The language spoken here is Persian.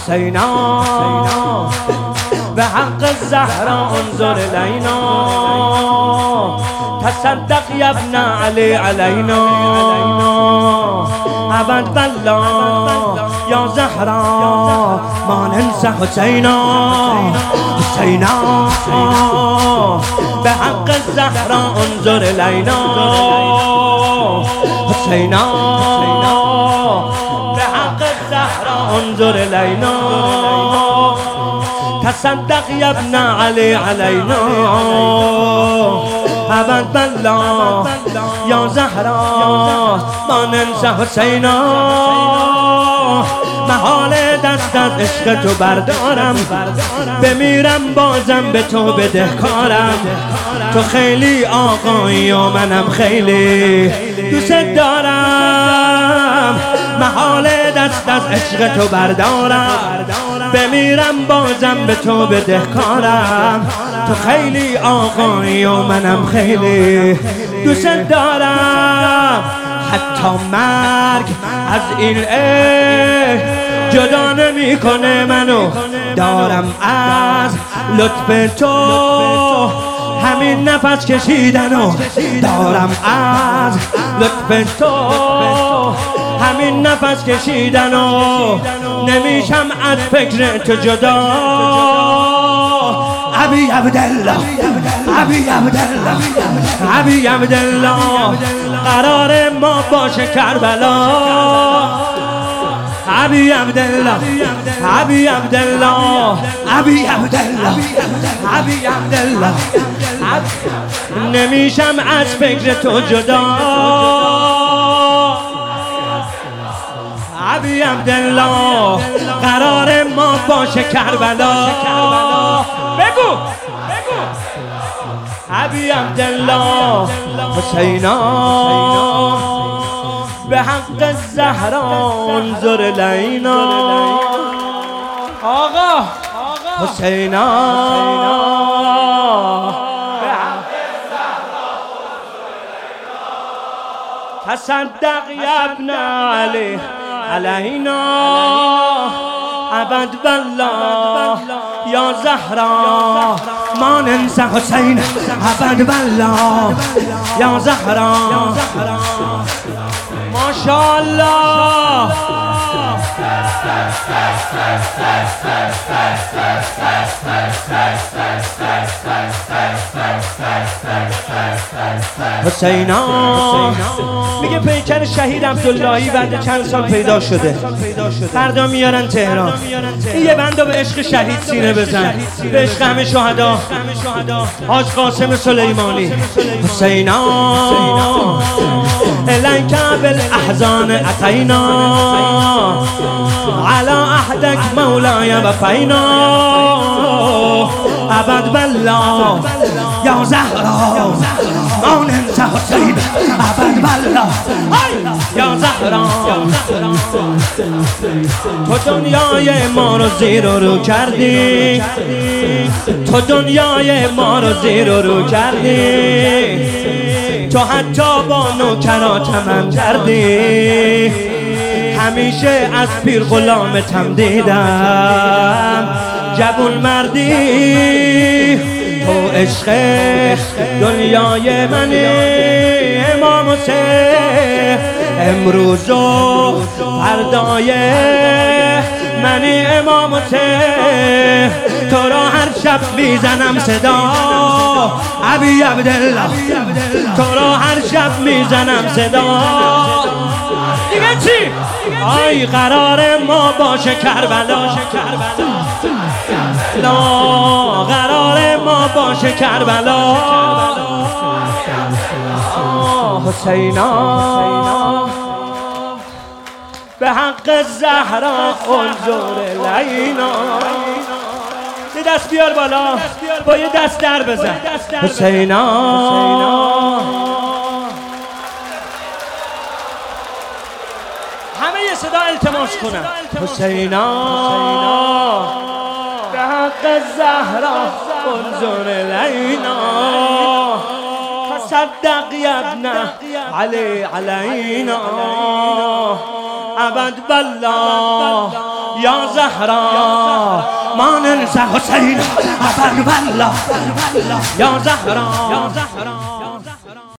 حسینا به حق زهرا انظر الینا تصدق یا ابن علی علینا ابد بالله یا زهرا ما ننسى حسینا حسینا به حق زهرا انظر الینا حسینا به حق زهرا انظر الینا تصدق یا ابن علی علینا ابد بالله یا زهرا ما ننسى حسینا محال دست از عشق تو بردارم بمیرم بازم به تو بدهکارم تو خیلی آقایی و منم خیلی دوست دارم محال دست از عشق تو بردارم بمیرم بازم به تو بدهکارم تو خیلی آقایی و منم خیلی دوست دارم حتی مرگ از این عشق جدا نمی کنه منو دارم از لطف تو همین نفس کشیدنو دارم از لطف تو همین نفس کشیدنو نمیشم از فکر تو جدا ابی عبدالله ابی عبدالله ابی عبدالله قرار ما باشه کربلا ابی عبدالله ابی عبدالله ابی عبدالله ابی عبدالله نمیشم از فکر تو جدا ابی عبدالله قرار ما باشه کربلا بگو ابی عبدالله حسینا به حق زهرا انظر الینا آقا حسینا به حق زهرا تصدق یا ابن علی علینا ابد بالله یا زهرا ما ننسى حسین ابد بالله یا زهرا ماشاءالله حسینا میگه پیکر شهید عبداللهی بعد چند سال پیدا شده فردا میارن تهران یه بندو به عشق شهید سینه بزن به عشق همه شهدا حاج قاسم سلیمانی حسینا الیک بالاحزان اتینا على عهدك مولاي وفينا ابد بالله يا زهرا ما ننسى حسين ابد بالله يا زهرا تو دنیای ما رو زیر و رو کردی تو دنیای ما رو زیر و رو کردی تو حتی با نوکراتم کردی همیشه از پیر غلامتم دیدم جوون مردی تو عشق دنیای منی امام حسین امروز و فردای منی امام حسین تو را هر شب میزنم صدا ابی عبدالله تو را هر شب میزنم صدا دیگه چی؟ آی قرار ما باشه کربلا قرار ما باشه کربلا حسینا به حق زهرا انظر الینا یه دست بیار بالا با یه دست در بزن حسینا همه یه صدا التماس کنن حسینا به حق زهرا انظر الینا تصدق یا ابن علی علینا ابد بالله یا زهرا ما ننسى حسین ابر والله یا زهرا